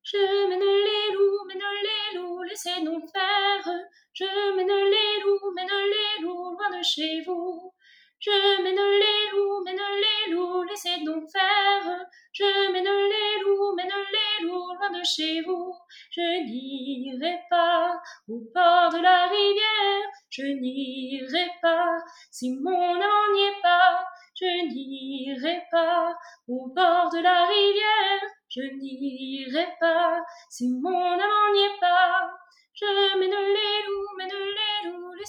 Je mène les loups, laissez donc faire. Je mène les loups, loin de chez vous. Je mène les loups, laissez donc faire. Je mène les loups, loin de chez vous. Je n'irai pas au bord de la rivière. Je n'irai pas si mon amant n'y est pas. Je n'irai pas au bord de la rivière. Je n'irai pas si mon amant n'y est pas. Je mène les loups,